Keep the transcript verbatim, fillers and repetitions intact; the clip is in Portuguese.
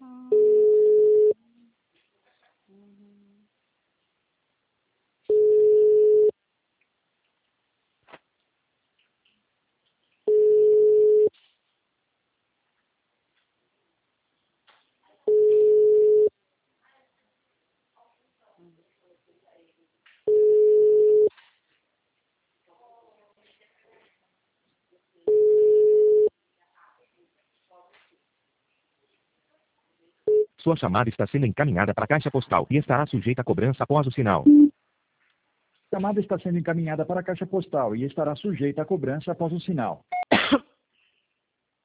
Sua chamada está sendo encaminhada para a caixa postal e estará sujeita a cobrança após o sinal. A chamada está sendo encaminhada para a caixa postal e estará sujeita a cobrança após o sinal.